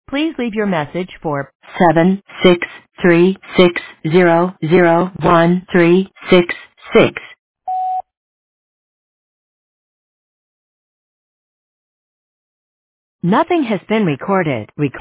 Please leave your message for 76360013666. Nothing has been recorded.